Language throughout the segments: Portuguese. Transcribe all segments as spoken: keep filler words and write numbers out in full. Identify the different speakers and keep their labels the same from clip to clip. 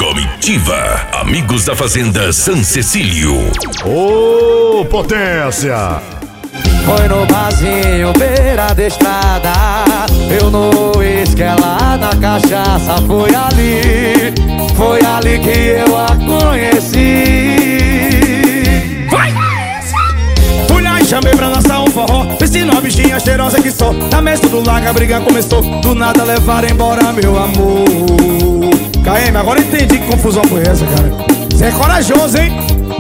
Speaker 1: Comitiva, amigos da Fazenda San Cecílio.
Speaker 2: Ô, oh, potência!
Speaker 3: Foi no barzinho, beira da estrada. Eu no uísque, ela na cachaça. Foi ali, foi ali que eu a conheci.
Speaker 4: Vai! Fui lá e chamei pra dançar um forró. Pensei numa bichinha cheirosa que só. Na mesa do lago a briga começou. Do nada levaram embora meu amor. K M, agora entendi que confusão foi essa, cara. Você é corajoso, hein?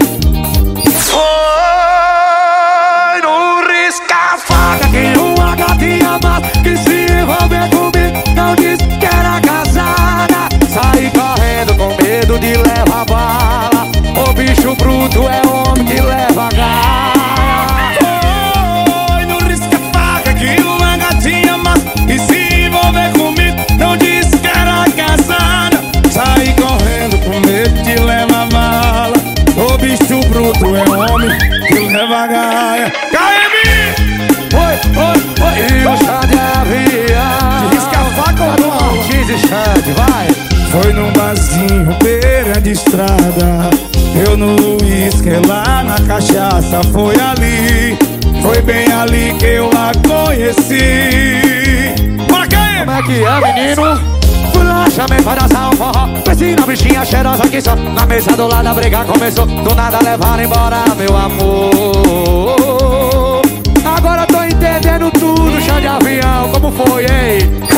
Speaker 3: Foi no risca-faca que uma gatinha mata que se envolver comigo. Não disse que era casada. Saí correndo com medo de levar bala. O bicho bruto é homem que leva gaia.
Speaker 4: Foi no risca-faca que uma gatinha mata que se envolver comigo. Não disse que era casada. Saí correndo com medo de levar bala. O bicho bruto é homem que leva gaia. K M!
Speaker 3: Oi, oi, oi, e o chá de avião.
Speaker 4: De risca-faca ou não?
Speaker 3: X e Xande, vai.
Speaker 4: Foi num barzinho, beira de estrada. Eu no uísque, lá na cachaça. Foi ali, foi bem ali que eu a conheci. Bora, K M!
Speaker 3: Como é que é, menino? Fui lá, chamei pra dançar um forró. Pensei na bichinha cheirosa que só. Na mesa do lado a briga começou. Do nada levaram embora meu amor. Agora tô entendendo tudo, chá de avião, como foi, hein?
Speaker 4: Foi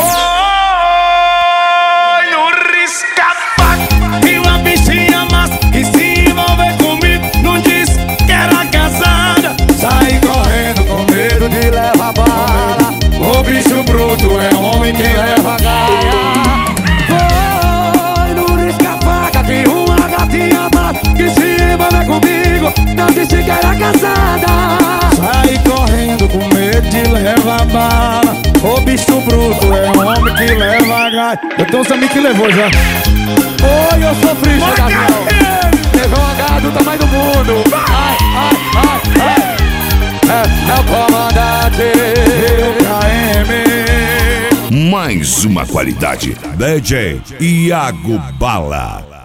Speaker 4: no risca-faca e uma bichinha massa que se envolver comigo. Não disse que era casada. Saí correndo com medo de levar bala. O bicho bruto é homem que leva gaia.
Speaker 3: Foi no risca-faca que uma gatinha mata que se envolver comigo. Não disse que era casada.
Speaker 4: Saí correndo com medo de levar bala. O bicho bruto é homem que leva gaia. Eu tenho uns amigos que levou já.
Speaker 3: Oi, eu sofri, chá de avião. Levou uma gaia do tamanho do mundo. Ai, ai, ai, ai. É, é o comandante.
Speaker 4: Eu K M.
Speaker 1: Mais uma qualidade. D J Iago Bala.